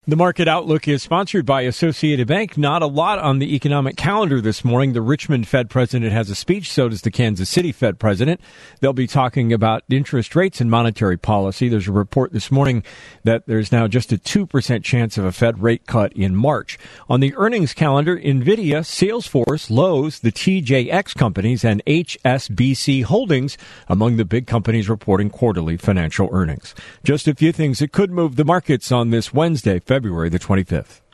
The market outlook is sponsored by Associated Bank. Not a lot on the economic calendar this morning. The Richmond Fed president has a speech, so does the Kansas City Fed president. They'll be talking about interest rates and monetary policy. There's a report this morning that there's now just a 2% chance of a Fed rate cut in March. On the earnings calendar, NVIDIA, Salesforce, Lowe's, the TJX companies, and HSBC Holdings among the big companies reporting quarterly financial earnings. Just a few things that could move the markets on this Wednesday, February the 25th.